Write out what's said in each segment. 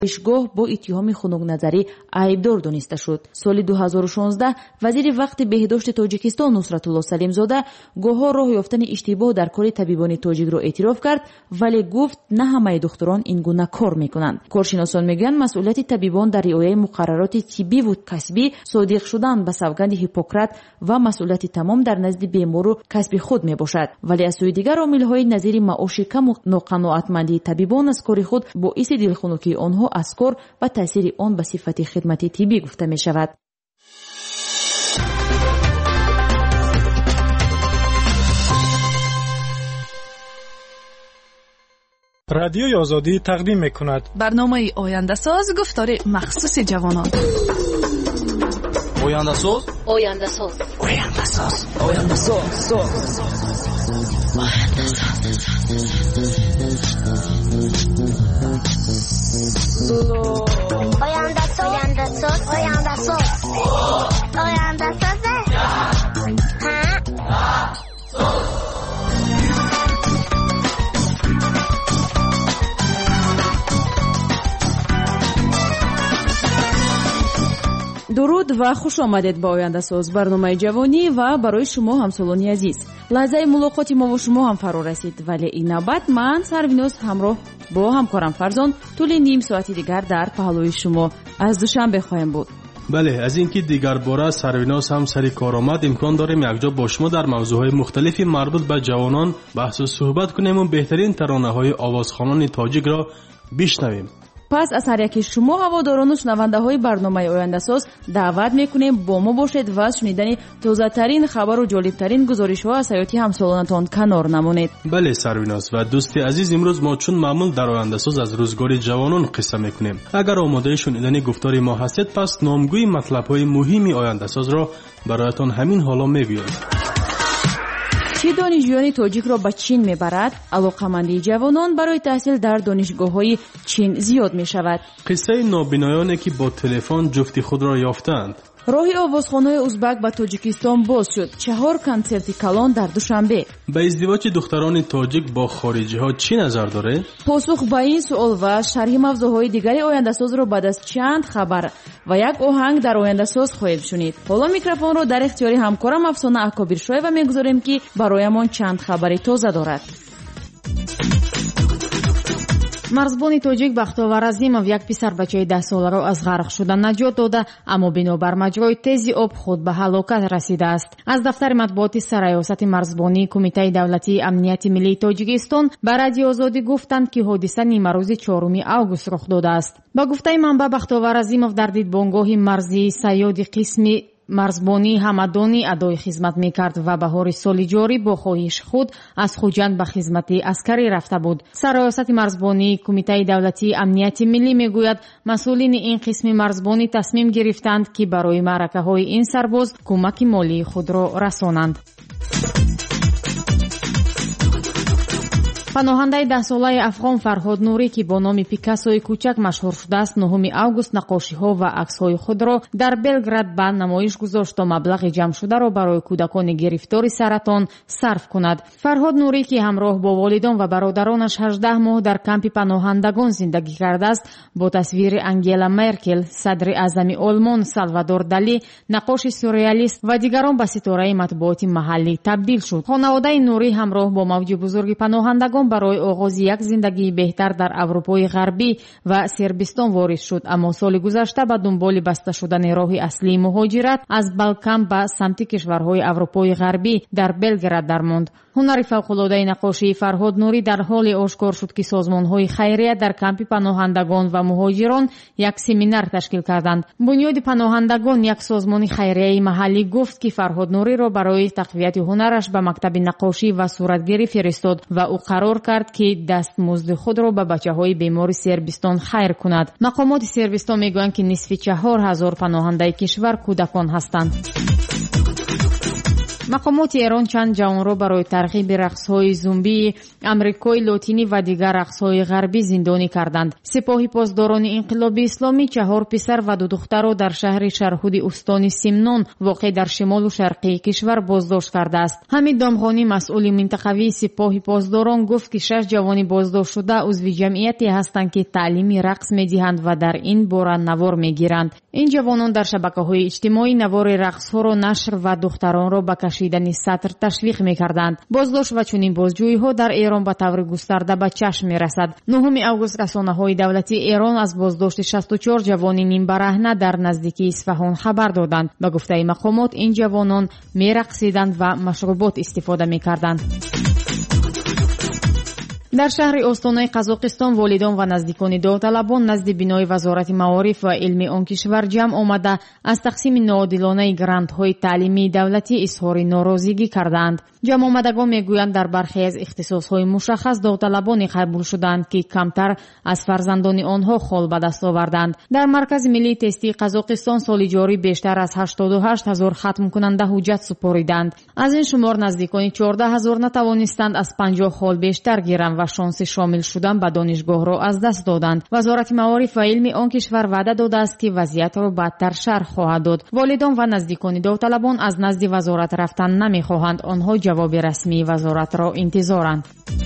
دانشگاه با اتهام خنک‌نظری عیبدار دانسته شد. سال 2016 وزیر وقت بهداشت تاجیکستان نصرتالله سلیمزاده گواه راه یافتن اشتباه در کار طبیبان تاجیک را اعتراف کرد، ولی گفت نه همه دکتران این گونه کار میکنند. کارشناسان میگویند مسئولیت طبیبان در رعایت مقررات طبی و کسبی، صادق شدن به سوگند هیپوکرات و مسئولیت تمام در نزد بیمار و کسب خود میباشد. ولی از سوی دیگر عامل‌های نظیر معاش کم و ناقناعتمندی طبیبان از کار خود باعث دلخنکی آنها از کار و تاثیر آن به صفت خدمت طبی گفته می شود. رادیوی آزادی تقدیم می کند برنامه آینده ساز، گفتار مخصوص جوانان. آینده ساز، آینده ساز، آینده ساز، آینده ساز، آینده ساز، آینده ساز، آینده ساز، آینده ساز. درود و خوش آمدید به آینده ساز، برنامه جوانی و برای شما همسالانی عزیز. لحظه ملاقات ما و شما هم فرا رسید، ولی این نوبت من سرویناز همراه با همکارم فرزان طول نیم ساعتی دیگر در پهلوی شما از دوشنبه خواهیم بود. بله، از اینکه دیگر باره سرویناز هم سری کار آمد، امکان داریم یکجا با شما در موضوعهای مختلفی مربوط به جوانان بحث و صحبت کنیم و بهترین ترانه‌های آوازخوانان تاجیک را بشنویم. پس از هر یکی شما هواداران و شنونده های برنامه آینده ساز دعوت میکنیم با ما باشید و شنیدن تازه ترین خبر و جالب ترین گزارش ها از حیاتی همسالانتان کنار نمانید. بله سرویناز و دوستی عزیز، امروز ما چون معمول در آینده ساز از روزگار جوانان قصه میکنیم. اگر آماده شنیدن گفتار ما هستید، پس نامگوی مطلب های مهم آینده ساز را برایتان همین حالا میگویم. چه دانشجویان تاجیک را به چین میبرد؟ علاقه‌مندی جوانان برای تحصیل در دانشگاه‌های چین زیاد میشود. قصه نابینایانی که با تلفن جفت خود را یافتند. راه آوازخوان‌های ازبک به تاجیکستان باز شد. 4 کنسرت کلان در دوشنبه. به ازدواج دختران تاجیک با خارجی‌ها چی نظر داره؟ پاسخ به این سوال و شرح موضوعهای دیگری آینده ساز را بعد از چند خبر و یک آهنگ در آینده ساز خواهید شنید. حالا میکروفون را در اختیار همکارم افسانه اکابرشویeva میگذاریم که برایمان چند خبر تازه دارد. مرزبانی توجیک بختیار عظیمов یک پسر بچه 10 ساله را از غرق شدن نجات داده، اما بنابر مجرای تیزی آب خود به هلاکت رسیده است. از دفتر مطبوعات سرریاست مرزبانی کمیته دولتی امنیت ملی تاجیکستان به رادیو آزادی گفتند که حادثه نیمه روز 4 آگوست رخ داده است. با گفته منبع بختیار عظیمov در دیدبانگاه مرزی سیاد قسمی مرزبانی همدانی ادای خدمت میکرد و بهار سال جاری با خواهش خود از خوجند به خدمت عسکری رفته بود. سرریاست مرزبانی کمیته دولتی امنیت ملی میگوید مسئولین این قسم مرزبانی تصمیم گرفتند که برای معرکه های این سرباز کمک مالی خود را رسانند. پناهنده 10 ساله افغان فرهاد نوری که با نام پیکاسوی کوچک مشهور شده است، 9 آگوست نقاشی‌ها و عکس‌های خود را در بلگراد به نمایش گذاشت تا مبلغ جمع شده را برای کودکان گرفتار سرطان صرف کند. فرهاد نوری که همراه با والدان و برادرانش 18 ماه در کمپ پناهندگان زندگی کرده است، با تصویر انگلا مرکل، صدر اعظم آلمان سالوادور دالی، نقاش سورئالیست و دیگران به ستاره مطبوعات محلی تبدیل شد. خانواده نوری همراه با موج بزرگ پناهندگان برای آغاز یک زندگی بهتر در اروپای غربی و سربستان وارد شد، اما سال گذشته به دنبال بسته شدن راه اصلی مهاجرت از بالکان به سمت کشورهای اروپای غربی در بلگراد درماند. هنر فوق‌العاده نقاشی فرهاد نوری در حال آشکار شد که سازمان‌های خیریه در کمپ پناهندگان و مهاجران یک سمینار تشکیل کردند. بنیاد پناهندگان، یک سازمان خیریه محلی، گفت که فرهاد نوری را برای تقویت هنرش به مکتب نقاشی و صورتگیری فرستاد و او قرار کرد که دستمزد خود را به بچه‌های بیمار سربستان خیر کند. مقامات سربستان میگویند که نصف 4000 پناهنده کشور کودکان هستند. мақомоти эрон чанд ҷавонро барои тарғиби рақсҳои зумбии амрикои лотинӣ ва дигар рақсҳои ғарбӣ зиндонӣ карданд. сипоҳи поздорони инқилоби исломӣ 4 писар ва 2 духтарро дар шаҳри шарҳуди устони Симнон воқеъ дар шимолу шарқии кишвар боздошт кардааст. ҳамид домғонӣ масъули минтақавии сипоҳи поздорон гуфт ки 6 ҷавони боздоштшуда узви ҷамъияте ҳастанд ки таълими рақс медиҳанд ва дар ин бора навор мегиранд. ин ҷавонон дар шабакаҳои иҷтимоӣ навори рақсҳоро нашр ва духтаронро ба кашидани сатр ташвиқ мекарданд. боздошт ва чунин бозҷӯиҳо дар Эрон ба таври густарда ба чашм мерасад. 9 август расонаҳои давлатии Эрон аз боздошти 64 ҷавони нимбараҳна дар наздикии Исфаҳон хабар доданд. ба гуфтаи мақомот ин ҷавонон мерақсиданд ва машрубот истифода мекарданд. дар шаҳри остонаи қазоқистон волидон ва наздикони довталабон назди бинои вазорати маориф ва илми он кишвар ҷамъ омада аз тақсими ноодилонаи грантҳои таълимии давлатӣ изҳори норозигӣ кардаанд. ҷамъомадагон мегӯянд дар бархе аз ихтисосҳои мушаххас довталабоне қабул шуданд ки камтар аз фарзандони онҳо хол ба даст оварданд. дар маркази миллии тестии қазоқистон соли ҷорӣ бештар аз 88 000 хатмкунанда ҳуҷҷат супориданд. аз ин шумор наздикони 14 000 натавонистанд аз 50 хол бештар гиранд ва шонси шомил шудан ба донишгоҳро аз даст доданд. вазорати маориф ва илми он кишвар ваъда додааст ки вазъиятро бадтар шарҳ хоҳад дод. волидон ва наздикони довталабон аз назди вазорат рафтан намехоҳанд. онҳо ҷавоби расмии вазоратро интизоранд.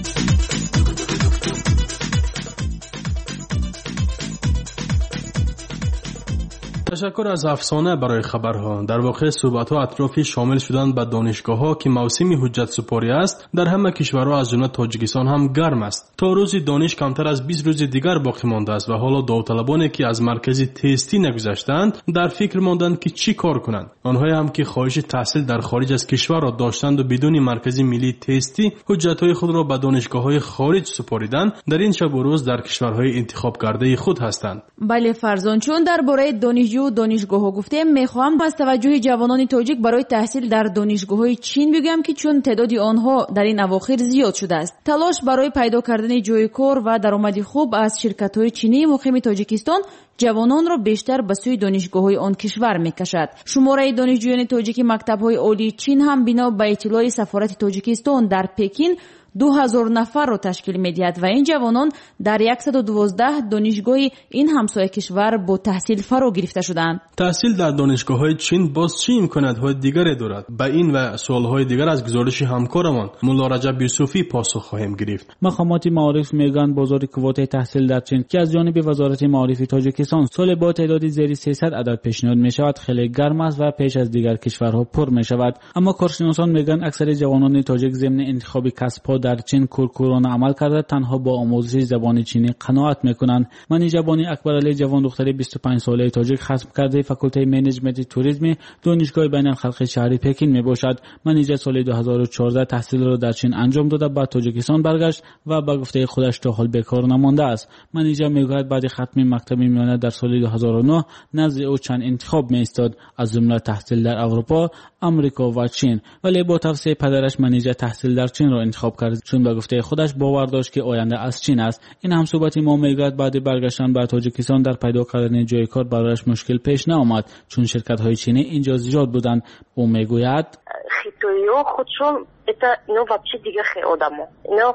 ташаккур аз афсона барои хабарҳо. дар воқеъ суҳбатҳо атрофи шомил шудан ба донишгоҳҳо ки мавсими ҳуҷҷатсупорӣ аст дар ҳама кишварҳо аз ҷумла тоҷикистон ҳам гарм аст. то рӯзи дониш камтар аз 20 рӯзи дигар боқӣ мондааст ва ҳоло довталабоне ки аз маркази тестӣ нагузаштаанд дар фикр монданд ки чӣ кор кунанд. онҳое ҳам ки хоҳиши таҳсил дар хориҷ аз кишварро доштанду бидуни маркази миллии тестӣ ҳуҷҷатҳои худро ба донишгоҳҳои хориҷ супориданд дар ин шабу рӯз дар кишварҳои интихобкардаи худ ҳастанд. бале фарзон, чун дар бораи донишҷӯ донишгоҳҳо гуфтем, мехоҳам аз таваҷҷӯҳи ҷавонони тоҷик барои таҳсил дар донишгоҳҳои чин бигӯям ки чун теъдоди онҳо дар ин авохир зиёд шудааст. талош барои пайдо кардани ҷойи кор ва даромади хуб аз ширкатҳои чинии муқими тоҷикистон ҷавононро бештар ба сӯи донишгоҳҳои он кишвар мекашад. шумораи донишҷӯёни тоҷики мактабҳои олии чин ҳам бино ба иттилои сафорати тоҷикистон дар Пекин 2000 нафарро ташкил медиҳад ва ин ҷавонон дар 112 донишгоҳи ин ҳамсоя кишвар бо таҳсил фаро гирифта шуданд. таҳсил дар донишгоҳҳои чин боз чӣ имкониятҳои дигаре дорад? ба ин ва суолҳои дигар аз гузориши ҳамкорамон мулло Раҷаб Юсуфӣ посух хоҳем гирифт. мақомоти маориф мегӯянд бозори квотаи таҳсил дар чин ки аз ҷониби вазорати маорифи тоҷикистон соли бо теъдоди зери 300 адад пешниҳод мешавад хеле гарм аст ва пеш аз дигар кишварҳо пур мешавад. аммо коршиносон мегӯянд аксари ҷавонони тоҷик зимни интихоби касбҳо дар чин куркурона амал карда танҳо бо омӯзиши забони чинӣ қаноат мекунанд. мани ҷабони акбаралӣ ҷавон духтари 25 солаи тоҷик хатм кардаи факултаи менеҷменти туризми донишгоҳи байналхалқи шаҳри Пекин мебошад. маниҷа соли 2014 таҳсилро дар чин анҷом дода ба тоҷикистон баргашт ва ба гуфтаи худаш то ҳол бекор намондааст. маниҷа мегӯяд баъди хатми мактаби миёна дар соли 2009 назди ӯ чанд интихоб меистод, аз ҷумла таҳсил дар аврупо, амрико ва чин. вале бо тавсияи падараш маниҷа таҳсил дар чинро интихоб кард, чун ба гуфтаи худаш бовар дошт ки оянда аз чин аст. ин ҳамсӯҳбати мо мегӯяд баъди баргаштан ба тоҷикистон дар пайдо кардани ҷойи кор барояш мушкил пеш наомад, чун ширкатҳои чинӣ инҷо зиёд буданд. ӯ мегӯяд хитоиҳо худшон это ино вообще дигаре одамо ино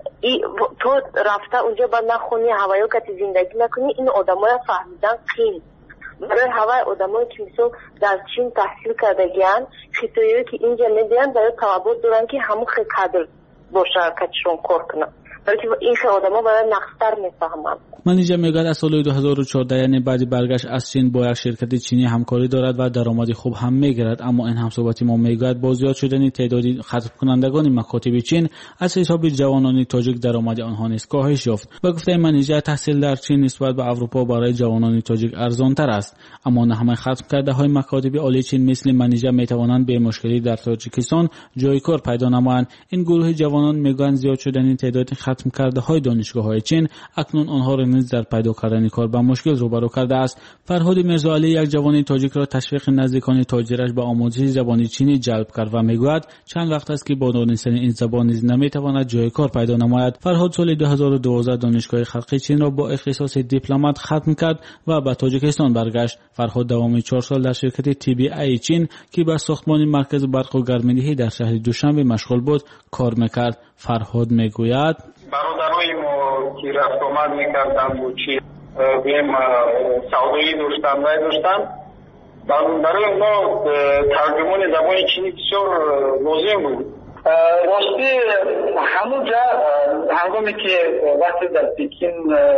то рафта унҷо ба нахони ҳаваёкати зиндагӣ накунӣ ин одамоя фаҳмидан қин. барои ҳаваи одамое ки мисол дар чин таҳсил кардагиянд хитоиҳое ки инҷа медиҳанд барои талабот доранд ки ҳамон хел кадр бо шаркатшон кор кунанд. балки ин хел одамо барои нақстар мефаҳманд. маниҷа мегӯяд аз соли 2014 яъне баъди баргашт аз чин бо як ширкати чинӣ ҳамкорӣ дорад ва даромади хуб ҳам мегирад. аммо ин ҳамсӯҳбати мо мегӯяд бо зиёд шудани теъдоди хатмкунандагони макотиби чин аз ҳисоби ҷавонони тоҷик даромади онҳо низ коҳиш ёфт. ба гуфтаи маниҷа таҳсил дар чин нисбат ба аврупо барои ҷавонони тоҷик арзонтар аст. аммо на ҳамаи хатмкардаҳои макотиби олии чин мисли маниҷа метавонанд бе мушкилӣ дар тоҷикистон ҷойи кор пайдо намоянд. ин гурӯҳи ҷавонон мегӯянд зиёд шудани теъдоди ختم کرده های دانشگاه‌های چین اکنون آنها را نیز در پیدا کردن کار با مشکل روبرو کرده است. فرهاد میرزاعلی یک جوان تاجیک را تشویق نزدیکان تاجرش به آموزش زبان چینی جلب کرد و میگوید چند وقت است که با دانستن این زبان نیز نمیتواند جای کار پیدا نماید. فرهاد سال 2012 دانشگاه خلقی چین را با اختصاص دیپلمات ختم کرد و به تاجیکستان برگشت. فرهاد دوام 4 سال در شرکت TBI چین که بر ساختمان مرکز برق و گرم‌دهی در شهر دوشنبه مشغول بود کار میکرد. فرهاد میگوید برادرای ما که رفت آمد میکردن و چی بیم سعودی داشتن برای ما ترجمان زبان چینی بسیار لازم بود. راستی همونجا هنگامی که وقتی در پکین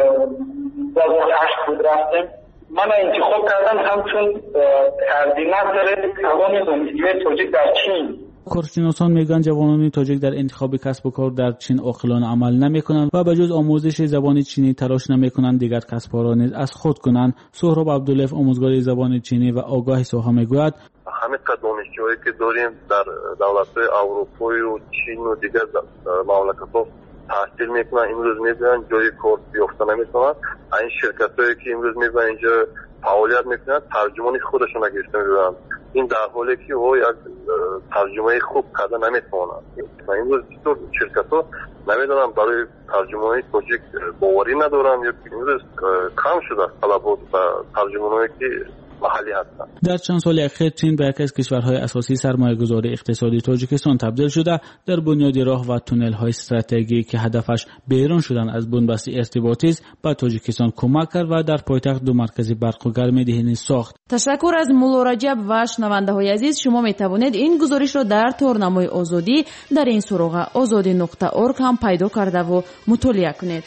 2008 بود رفتیم من انتخاب کردم همچون کاردیناتور زبان دانشگاه تاجیک در چین. کارشناسان میگن جوانان تاجیک در انتخاب کسب و کار در چین عاقلانه عمل نمیکنند و به جز آموزش زبان چینی تلاش نمیکنند دیگر کسب و کار نیز از خود کنند. سهراب عبدالله آموزگار زبان چینی و آگاه ساحه میگوید همه دانشجوهایی که داریم در دولت‌های اروپایی و چین و دیگر مملکت‌ها تحصیل میکنن امروز میبینن جای کار یافته نمیتونن. این شرکت‌هایی که امروز میبینن اینجا فعالیت میکنن ترجمانی خودشون نگرفته میبینن. این در حالی که او یک ترجمه خوب کرده نمیتونن. امروز چطور شرکت‌ها نمیدونم برای ترجمه تاجیک باوری ندارن یا امروز کم شده طلبات و ترجمه‌هایی که محلی هستند. در چند سال اخیر چین به یکی از کشورهای اساسی سرمایه‌گذاری اقتصادی تاجیکستان تبدیل شده. در بنیاد راه و تونل‌های استراتژیکی که هدفش بیرون شدن از بنبست ارتباطی است به تاجیکستان کمک کرد و در پایتخت دو مرکز برق و گرم‌دهی ساخت. تشکر از مولا رجب و شنونده‌های عزیز. شما می‌توانید این گزارش را در تورنمای آزادی در این سراغ azadi.org هم پیدا کرده و مطالعه کنید.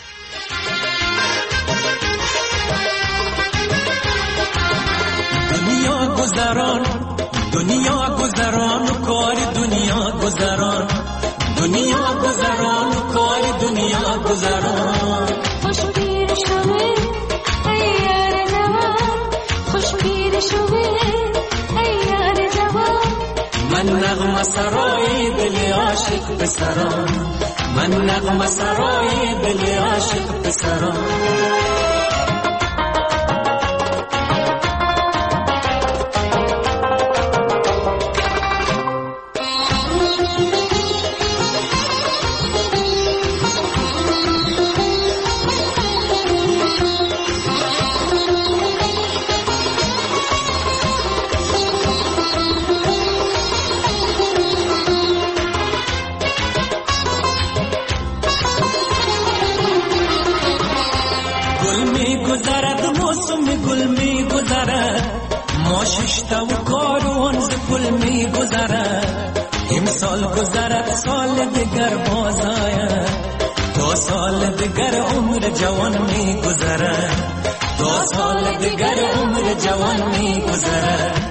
دنیا گذران و کار دنیا گذران و کار دنیا گذران خوش پیر شوه ای یار جوان خوش پیر شوه ای یار جوان من نغمه سرای دل عاشق پسران من نغمه سرای دل عاشق پسران گل می گذرد ما ششتا و کاروان ز گل می گذرد امسال گذرد سال دیگر باز آید دو سال دیگر عمر جوان می گذرد دو سال دیگر عمر جوان می گذرد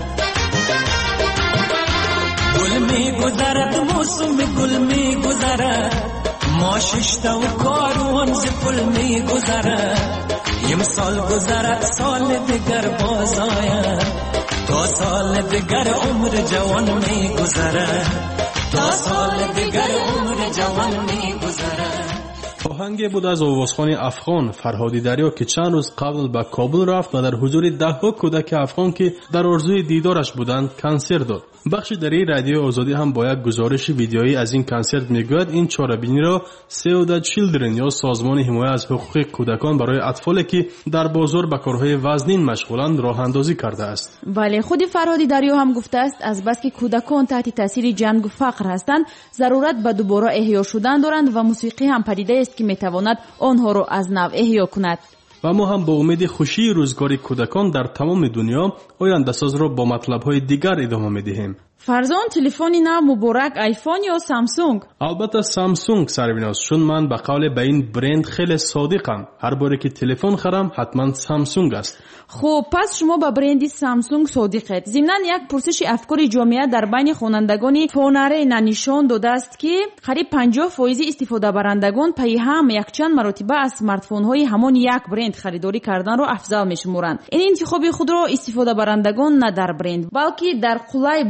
گل می گذرد موسم گل می گذرد ما ششتا و کاروان ز گل می گذرد امسال گذرد سال دیگر باز آید دو سال دیگر عمر جوان می گذرد دو سال دیگر عمر جوان می گذرد. آهنگ بود از آوازخوان افغان فرهادی دریا که چند روز قبل به کابل رفت و در حضور 10 کودک افغان که در آرزوی دیدارش بودند کنسرت داد. بخشی در رادیو آزادی هم با یک گزارش ویدیویی از این کنسرت میگوید این چاره‌بینی را Save the Children یا سازمان حمایت از حقوق کودکان برای اطفالی که در بازار به کارهای وزنین مشغولند راه اندازی کرده است. بله، خود فرهادی دریا هم گفته است از بس که کودکان تحت تاثیر جنگ و فقر هستند ضرورت به دوباره احیا شدن دارند و موسیقی هم پدیده است که میتواند آنها را از نو احیا کند. و ما هم با امید خوشی روزگار کودکان در تمام دنیا آینده ساز را با مطلب‌های دیگر ادامه می‌دهیم. فرزان تلفنی نو مبارک آیفون یا سامسونگ؟ البته سامسونگ سربیناست، چون من به قول به این برند خیلی صادقم. هر باره که تلفن خرم حتما سامسونگ است. خب پس شما با برند سامسونگ صادقید. ضمناً یک پرسش افکار جامعه در بین خوانندگان فوناره نشان داده است که قریب 50% استفاده برندگان پی هم یک چند مرتبه از اسمارت فون‌های همان یک برند خریداری کردن را افضل می‌شمارند. این انتخاب خود را استفاده برندگان نه در برند بلکه در قلای بودن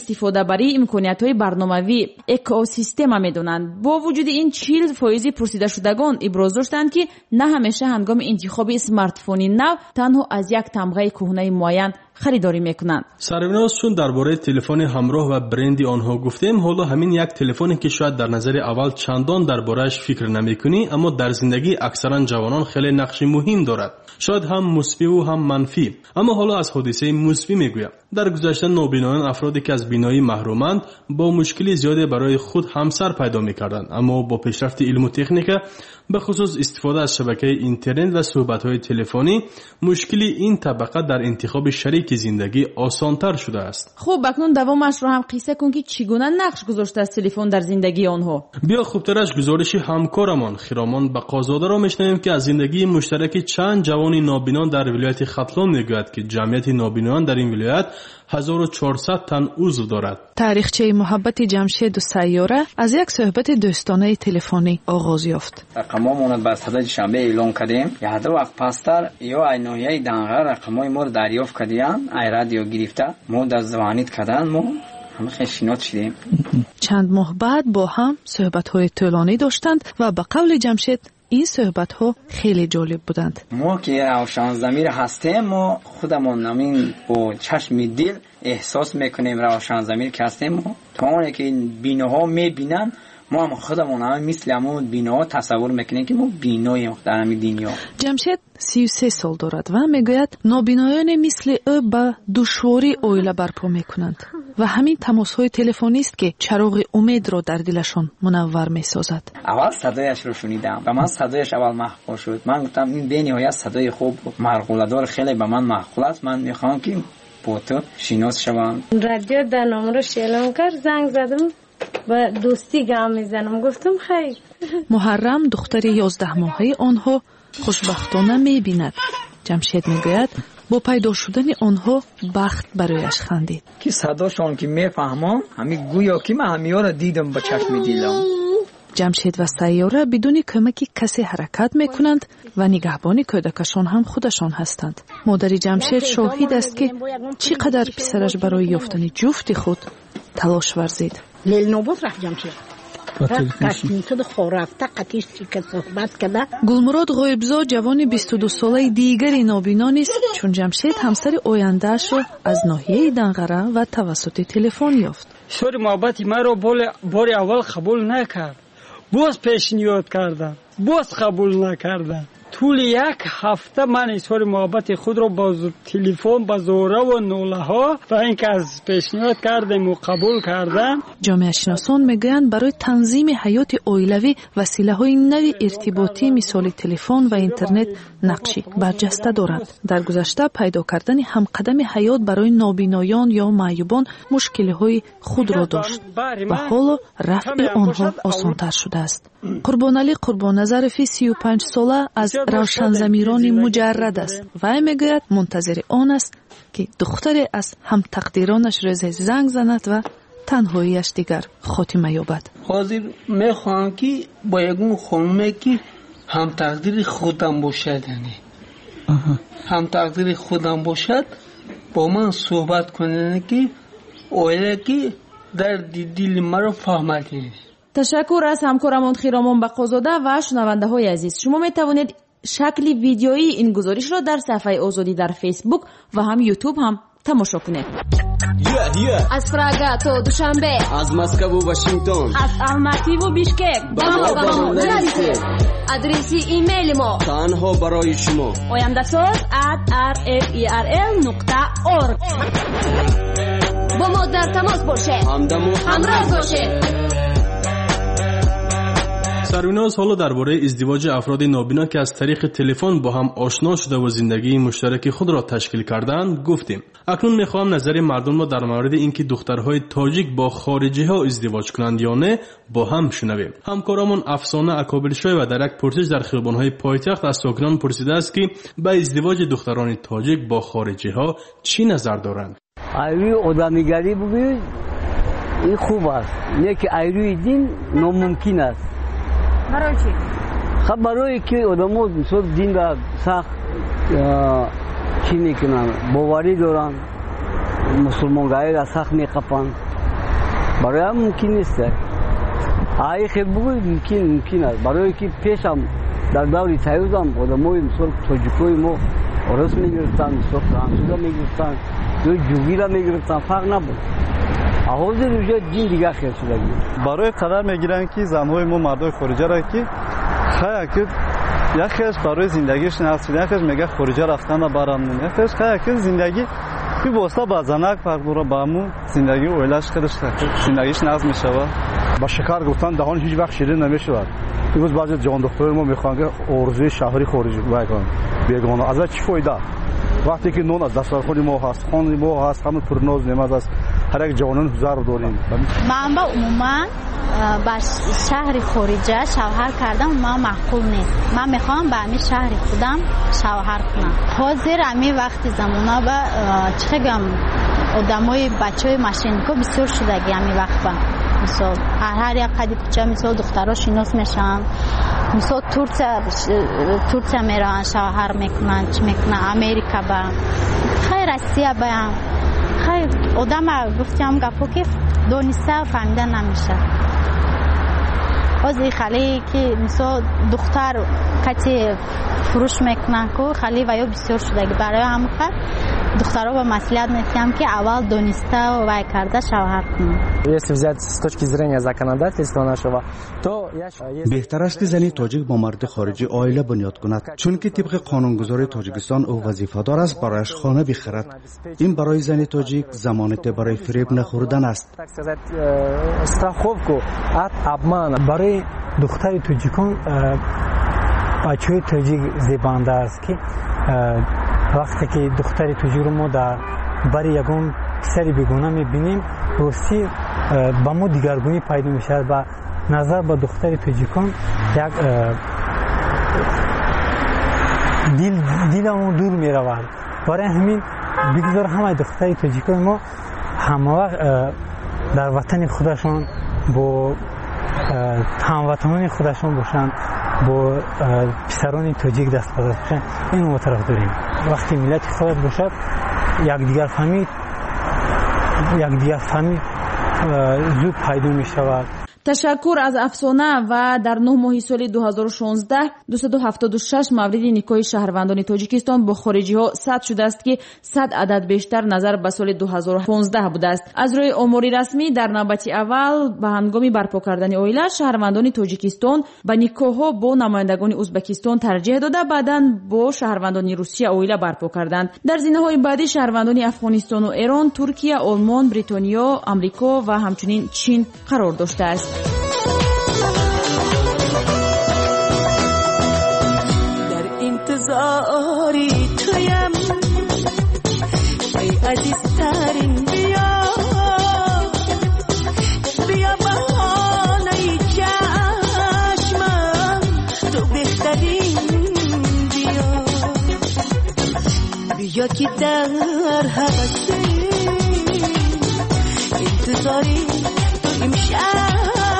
истифодабарии имкониятҳои барномавӣ экосистема медонанд. бо вуҷуди ин 40% пурсидашудагон иброз доштанд ки на ҳамеша ҳангоми интихоби смартфони нав танҳо аз як тамғаи кӯҳнаи муайян خریداری میکنند. سربراز چون درباره تلفن همراه و برند آنها گفتیم، حالا همین یک تلفنی که شاید در نظر اول چندان درباره‌اش فکر نمی‌کنی، اما در زندگی اکثرا جوانان خیلی نقش مهم دارد. شاید هم مثبت و هم منفی. اما حالا از حادثه مثبت میگویم. در گذشته نابینایان افرادی که از بینایی محرومند با مشکلی زیادی برای خود همسر پیدا می‌کردند، اما با پیشرفت علم و تکنیک به خصوص استفاده از شبکه اینترنت و صحبت‌های تلفنی، مشکلی این طبقه در انتخاب شریک زندگی آسان‌تر شده است. خوب اکنون دوامش رو هم قصه کن که چگونه نقش گذاشته است تلفن در زندگی آنها. بیا خوبترش گزارش همکارمان خرامان بقازاده را میشنویم که از زندگی مشترک چند جوان نابینا در ولایت ختلان میگوید که جمعیت نابینایان در این ولایت 1400 تن عضو دارد. تاریخچه محبت جمشید و سیاره از یک صحبت دوستانه تلفنی آغاز یافت. رقممون با صدای شنبه اعلام کردیم. یه دو وقت پاستر یا اینویای دانغر رقمای ما رو دریافت کردیم. ای رادیو گرفته. ما در زبانیت کردن ما همه خشینات شدیم. چند ماه بعد با هم صحبت‌های طولانی داشتند و به قول جمشید این صحبت‌ها خیلی جالب بودند. ما که روشن ضمیر هستیم، ما خودمون همین با چشم دل احساس میکنیم روشن ضمیر که هستیم. ما تا اونی که بیناها میبینن، ما هم خودمون هم مثل همون بیناها تصور میکنیم که ما بیناییم در همین دنیا. جمشید 33 سال دارد و میگوید نابینایان مثل او با دشواری اویله برپا میکنند و همین تماس‌های تلفنی است که چراغ امید را در دلشان منور میسازد. اول صدایش رو شنیدم و من صدایش اول محبوب شد. من گفتم این بینهایت صدای خوب مرغوله‌دار خیلی به من معقول است. من میخوام که با تو شناس شوم. رادیو در نمرش اعلام کرد، زنگ زدم و دوستی گام میزنم. گفتم خیر. محرم دختر 11 ماهه آنها خوشبختانه میبیند. جمشید میگوید با پیدا شدن آنها بخت برایش خندید. که صداشون که میفهمم همین گویا که من همیها را دیدم با چشم دیدم. جمشید و سیاره بدون کمک کسی حرکت میکنند و نگهبان کودکشان هم خودشان هستند. مادر جمشید شاهد است که چقدر پسرش برای یافتن جفت خود تلاش ورزید. لیل نوبت رفت جمشید. گلمراد غایبزا جوان 22 ساله دیگری نابینا است، چون جمشید همسر آینده‌اش را از ناحیه دنغره و توسط تلفن یافت. شور محبت مرا بار اول قبول نکرد. باز پیشنهاد کردم. باز قبول نکردم. طول یک هفته من اظهار محبت خود را با تلفن با زوره و نوله ها و اینکه از پیشنهاد کردم و قبول کردم. جامعه شناسان میگویند برای تنظیم حیات عائلوی وسیله های نوی ارتباطی مثل تلفن و اینترنت نقشی برجسته دارند. در گذشته پیدا کردن همقدم حیات برای نابینایان یا معیوبان مشکل های خود را داشت و حالا رفع آنها آسان‌تر شده است. قربانعلی قربان‌نظرفی 35 ساله از روشن ضمیران مجرد است و میگوید منتظر آن است که دختر از هم تقدیرانش رزه زنگ زند و تنهاییش دیگر خاتمه یابد. حاضر میخواهم که با یکون خانومه که هم تقدیر خودم باشد، یعنی هم تقدیر خودم باشد، با من صحبت کنه که اوله که در دل مرا فهمد. تشکر از همکارمان خیرامان بقازاده و شنونده های عزیز. شما می توانید شکل ویدیویی این گزارش را در صفحه آزادی در فیسبوک و هم یوتیوب هم تماشا کنید. از پراگا تا دوشنبه، از مسکو و واشنگتن، از الماتی و بیشکک، با ما نرسید. ادرسی ایمیل ما تنها برای شما oyandasaz@rferl.org. با ما در تماس باشید، همراه باشید. سروناز حالا درباره ازدواج افراد نابینا که از طریق تلفن با هم آشنا شده و زندگی مشترک خود را تشکیل کردند گفتیم. اکنون میخواهم نظر مردم را در مورد اینکه دخترهای تاجیک با خارجی ها ازدواج کنند یا نه با هم شنویم. همکارمان افسانه اکابرشای و درک پرسش در خیابان‌های پایتخت از ساکنان پرسیده است که به ازدواج دختران تاجیک با خارجی ها چی نظر دارند. ایروی آدمیگری بگوید این خوب است، نه که ایروی دین ناممکن است. برای چی؟ خب برای که آدم‌ها مثلا دین را سخت چی میکنن، باوری دارن، مسلمانگری را سخت میقپن. برای هم ممکن نیست. ای خیلی بگوی ممکن است. برای که پیش هم در دور سیوز هم آدمای مثل تاجیکای ما عرس میگرفتن، مثل فرانسوزا میگرفتن، یا جوگیرا میگرفتن، فرق نبود. حاضر روزا دین دیگه خیلی شده. برای قرار میگیرن که زنهای ما مردای خارجی را که خیلی یکیش برای زندگیش ناصله، یکیش میگه خارجی رفتن و برامون، یکیش خیلی زندگی بی واسطه با زنک فرق داره، با مو زندگی اویلاش خیلی زندگیش ناز میشه. با شکار گفتن دهان هیچ وقت شیرین نمیشه. امروز بعضی جوان دخترای ما میخوان که ارزوی شهری خارجی بکنن بیگانه. از چه فایده؟ وقتی که نون از دسترخوان ما هست، خان ما هست، همه پرناز نماز است، هر یک جوانان هزار داریم. من با عموما با شهر خارجی شوهر کردم ما معقول نیست. من میخوام با همین شهر خودم شوهر کنم. حاضر همین وقتی زمانه با چقدر آدمای بچهای ماشینکو بسیار شدگی همین وقت با مثلا هر یک قدی کوچه مثلا دخترها شناس میشن، مثلا ترکیه میرن شوهر میکنن، چی میکنن امریکا با خیر روسیه با خیر آدم گفتم گپو که دونسته فهمیده نمیشه. از خالی که مثلا دختر کتی فروش میکنن که خالی و یا بسیار شده برای همون دخترها با مسئولیت میتونم که اول دونسته و وای کرده شوهر کنن. Если взять с точки зрения законодательства нашего, то بهتر است که زنی تاجیک با مرد خارجی عائله بنیاد کند، چون که طبق قانونگذاری تاجیکستان او وظیفه‌دار است برایش خانه بخرد. این برای زنی تاجیک ضمانت برای فریب نخوردن است. так сказать, страховку от обмана. برای دختر تاجیکان بچه‌های تاجیک زبانده است که وقتی که دختر تاجیک رو ما در برای یگان سری بیگانه میبینیم راستی با ما دیگرگونی پیدا میشه و نظر با دختر تاجیکان یک دیلمون دور میرود. برای همین بگذار همه دختر تاجیکان ما همه وقت در وطن خودشان با هموطنان خودشان باشند، با پسران تاجیک دست به دست باشند. این ما طرف داریم. وقتی ملت خود باشد یک دیگر فهمید زود پیدا می شود. تشکر از افسانه. و در 9 ماه سال 2016 276 مورد نیکای شهروندان تاجیکستان با خارجی ها ثبت شده است که 100 عدد بیشتر نظر به سال 2015 بوده است. از روی آماری رسمی در نوبت اول به هنگام برپا کردن عائله شهروندان تاجیکستان به نیکاها با نمایندگان ازبکستان ترجیح داده بعداً با شهروندان روسیه عائله برپا کردند. در زینه‌های بعدی شهروندان افغانستان و ایران، ترکیه، آلمان، بریتانیا، آمریکا و همچنین چین قرار داشته است. انتظاری تویم ای عزیزترین بیا بهانه چشمم تو بهترین بیا که در حوثی انتظاری تو امشب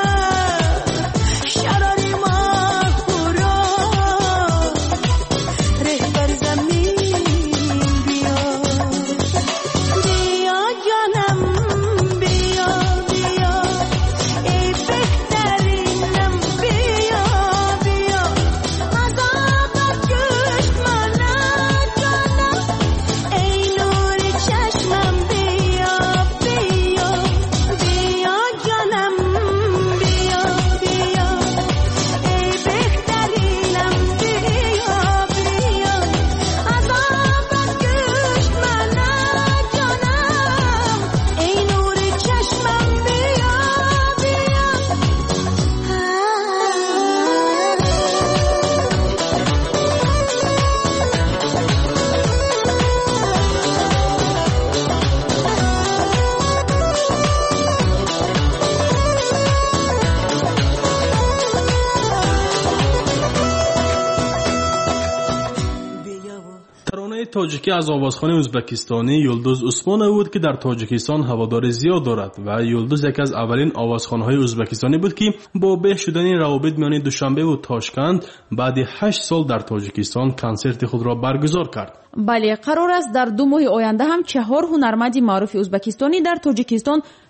تاجیکی از آوازخوان ازبکستانی یلدوز عثمانوی بود که در تاجیکستان هوادار زیاد دارد و یلدوز یکی از اولین آوازخوان‌های ازبکستانی بود که با به شدن روابط میان دوشنبه و تاشکند بعد 8 سال در تاجیکستان کنسرت خود را برگزار کرد. بله، قرار است در 2 ماه آینده هم 4 هنرمند معروف ازبکستانی در تاجیکستان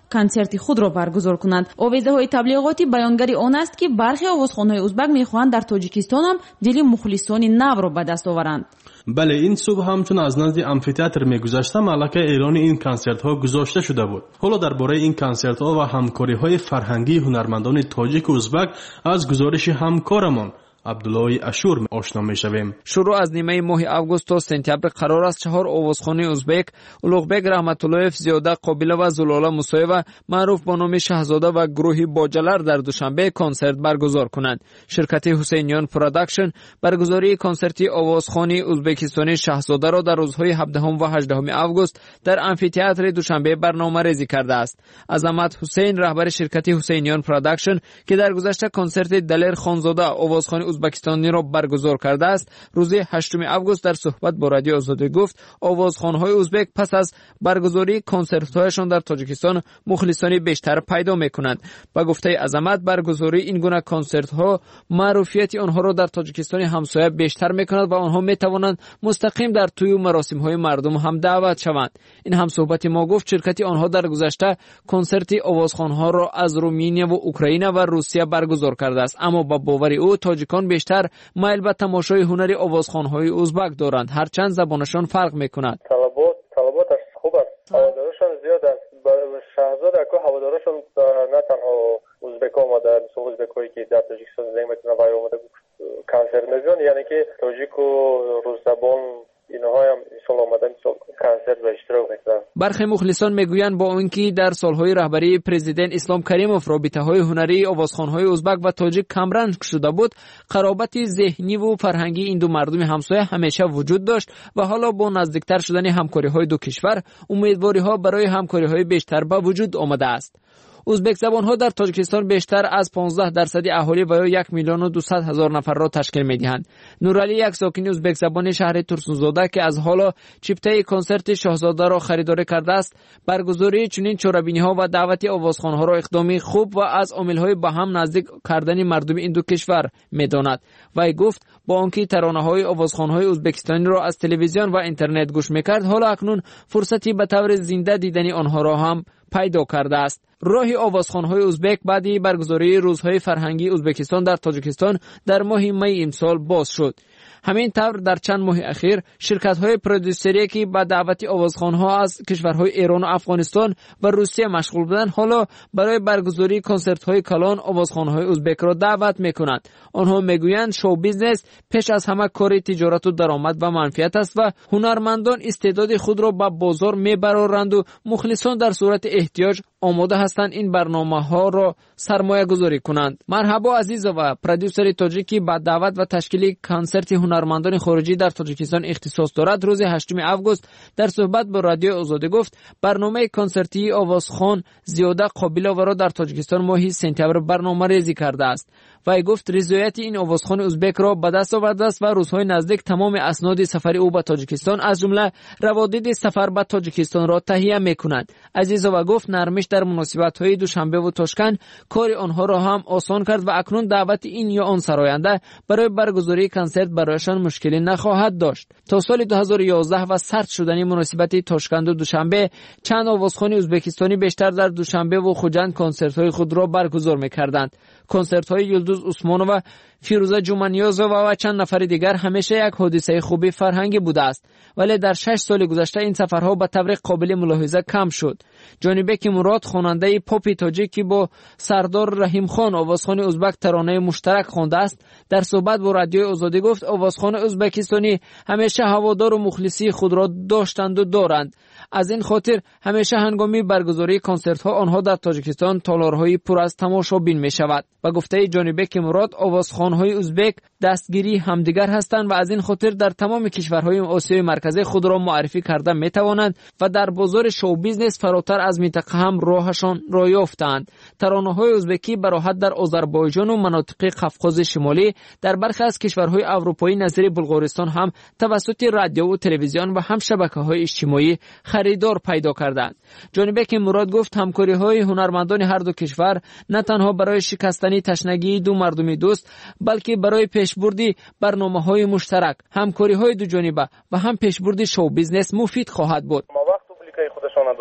концерти худро баргузор кунанд. овезаҳои таблиғотӣ байонгари он аст ки бархи овозхонҳои узбак мехоҳанд дар тоҷикистон ҳам дили мухлисони навро ба даст оваранд. бале ин субҳ ҳамчун аз назди амфитеатр мегузашта малакаи эълони ин консертҳо гузошта шуда буд. ҳоло дар бораи ин консертҳо ва ҳамкориҳои фарҳангии ҳунармандони тоҷику узбак аз гузориши ҳамкорамон عبدالله اشور آشنا میشویم. شروع از نیمه ماه آگوست تا سپتامبر قرار است 4 آوازخوانی ازبک اولوغبک رحمت‌اللهیف، زیاده قابله و زلاله موسویeva معروف با نام شاهزاده و گروه باجلر در دوشنبه کنسرت برگزار کنند. شرکت حسینیان پروداکشن برگزاری کنسرتی آوازخوانی ازبکستانی شاهزاده را در روزهای 17 و 18 آگوست در آمفی‌تئاتر دوشنبه برنامه‌ریزی کرده است. عظمت حسین رهبر شرکت حسینیان پروداکشن که در گذشته کنسرت دلیر خانزاده آوازخوانی ازبکستانی را برگزار کرده است، روز 8 آگوست در صحبت با رادیو آزادی گفت آوازخوان‌های ازبک پس از برگزاری کنسرت‌هایشان در تاجیکستان مخلصانی بیشتر پیدا می‌کنند. با گفته عظمت برگزاری این گونه کنسرت‌ها معروفیت آنها را در تاجیکستان همسایه بیشتر می‌کند و آنها می‌توانند مستقیم در توی و مراسم‌های مردم هم دعوت شوند. این هم صحبت ما گفت شرکت آنها در گذشته کنسرت آوازخوان‌ها را از رومانیا و اوکراین و روسیه برگزار کرده است، اما با باور او تاجیکان بیشتر میل به تماشای هنر آوازخوان‌های ازبک دارند، هرچند زبانشان فرق می‌کند. طلباتش خوب است، هوادارشان زیاد است. شاهزاده که هوادارشان نه تنها ازبک آمدن، ازبکایی که در تاجیکستان زندگی می‌کنند و آمده کنسرت می‌کنند، یعنی که تاجیک و روس زبان اینها هم سال آمدن کنسرت و اشتراک می‌کنند. برخی مخلصان میگویند با اینکه در سالهای رهبری پرزیدنت اسلام کریموف رابطه‌های هنری آوازخوان‌های ازبک و تاجیک کمرنگ شده بود، قرابت ذهنی و فرهنگی این دو مردم همسایه همیشه وجود داشت و حالا با نزدیکتر شدن همکاری‌های دو کشور امیدواری‌ها برای همکاری‌های بیشتر به وجود آمده است. ازبک زبان‌ها در تاجیکستان بیشتر از 15% اهالی و 1,200,000 نفر را تشکیل می‌دهند. نورعلی یک ساکن ازبک زبان شهر ترسونزاده که از حالا چیپته کنسرت شاهزاده را خریداری کرده است، برگزاری چنین چرابینی‌ها و دعوت آوازخوان‌ها را اقدامی خوب و از عامل‌های به هم نزدیک کردن مردم این دو کشور می‌داند. وی گفت با آنکه ترانه‌های آوازخوان‌های ازبکستانی را از تلویزیون و اینترنت گوش می‌کرد، حالا اکنون فرصتی به طور زنده دیدن آنها را هم پیدا کرده است. راه آوازخوان‌های ازبک بعد برگزاری روزهای فرهنگی ازبکستان در تاجیکستان در ماه می امسال باز شد. همین طور در چند ماه اخیر شرکت‌های پرودوسری که با دعوت آوازخوان‌ها از کشورهای ایران و افغانستان و روسیه مشغول بودند، حالا برای برگزاری کنسرت‌های کلان آوازخوان‌های ازبک را دعوت می‌کنند. آنها میگویند شو بیزنس پیش از همه کار تجارت و درآمد و منفعت است و هنرمندان استعداد خود را به بازار می‌برند و مخلصان در صورت احتیاج آماده هستند این برنامه‌ها را سرمایه گذاری کنند. مرحبا عزیز و پرودوسر تاجیکی با دعوت و تشکیل کنسرت هنرمندان خارجی در تاجیکستان اختصاص دارد. روز 8 آگوست در صحبت با رادیو آزادی گفت برنامه کنسرتی آوازخوان زیاده قابل و را در تاجیکستان ماه سپتامبر برنامه‌ریزی کرده است. وی گفت رضایت این آوازخوان ازبک را به دست آورده است و روزهای نزدیک تمام اسناد سفر او به تاجیکستان از جمله روادید سفر به تاجیکستان را تهیه می‌کند. عزیزا گفت نرمش در مناسبت‌های دوشنبه و تاشکند کار آنها را هم آسان کرد و اکنون دعوت این یا آن سراینده برای برگزاری کنسرت برایشان مشکلی نخواهد داشت. تا سال 2011 و سرد شدن مناسبت تاشکند و دوشنبه چند آوازخوان ازبکستانی بیشتر در دوشنبه و خوجند کنسرت‌های خود را برگزار می‌کردند. کنسرت‌های یلدوز عثمانووا، فیروزه جومانیازووا و چند نفر دیگر همیشه یک حادثه خوبی فرهنگی بوده است، ولی در 6 سال گذشته این سفرها به طور قابل ملاحظه کم شد. جانبک مراد خواننده پاپ تاجیکی با سردار رحیم خان آوازخوان ازبک ترانه مشترک خوانده است، در صحبت با رادیو آزادی گفت آوازخوان ازبکستانی همیشه هوادار و مخلصی خود را داشتند و دارند. از این خاطر همیشه هنگامی برگزاری کنسرت‌ها آنها در تاجیکستان تالارهای پر از تماشابین می‌شود. با گفته جانبک مراد آوازخوان‌های ازبک دستگیری همدیگر هستند و از این خاطر در تمام کشورهای آسیای مرکزی خود را معرفی کرده می‌توانند و در بازار شو بیزنس فراتر از منطقه هم راهشان را یافتند. ترانه‌های ازبکی به راحت در آذربایجان و مناطق قفقاز شمالی در برخی از کشورهای اروپایی نظیر بلغارستان هم توسط رادیو و تلویزیون و هم شبکه‌های اجتماعی خریدار پیدا کردند. جانبک مراد گفت همکاری‌های هنرمندان هر دو کشور نه تنها برای شکستن تشنگی دو مردم دوست بلکه برای پیشبرد برنامه‌های مشترک، همکاری‌های دو جانبه و هم پیشبرد شو بیزنس مفید خواهد بود. ما وقت پوبلیکای خودشان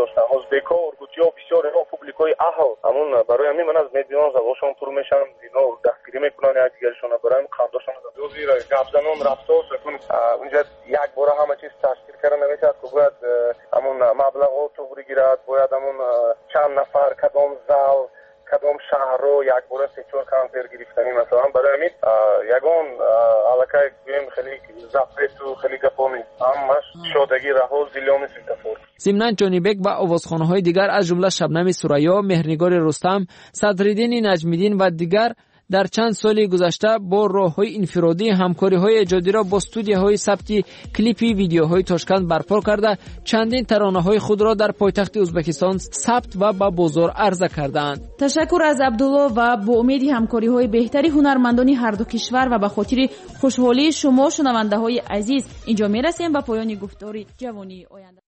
داشتن ازبک‌ها ارگوچی‌ها بسیار اینا پوبلیکای اهل همون برای همین من از مدیان زواشون پر میشن اینا دستگیری میکنن یا دیگرشون برای خانداشون زیر گپ زنون رفتار سکون اونجا یک بار همه چیز تشکیل کردن نمیشه که باید همون مبلغ تو بگیرد باید همون چند نفر کدام زال کدام شهر رو یک بار سه چهار کانسر گرفتنی مثلا برای همین یگان علاقه گویم خیلی زفت و خیلی گپانی همش شدگی رها زیلیون سیتفور ضمناً جانیبک و آوازخوان‌های دیگر از جمله شبنم سوریا، مهرنگار رستم، صدرالدین نجمیدین و دیگر در چند سال گذشته با راه‌های انفرادی همکاری‌های ایجادی را با استودیوهای ثبت کلیپی ویدیوهای تاشکند برپا کرده چندین ترانه‌های خود را در پایتخت ازبکستان ثبت و به بازار عرضه کردند. تشکر از عبدالله و با امید همکاری‌های بهتری هنرمندان هر دو کشور و به خاطر خوشحالی شما شنونده‌های عزیز اینجا می‌رسیم به پایان گفتار جوانی آینده.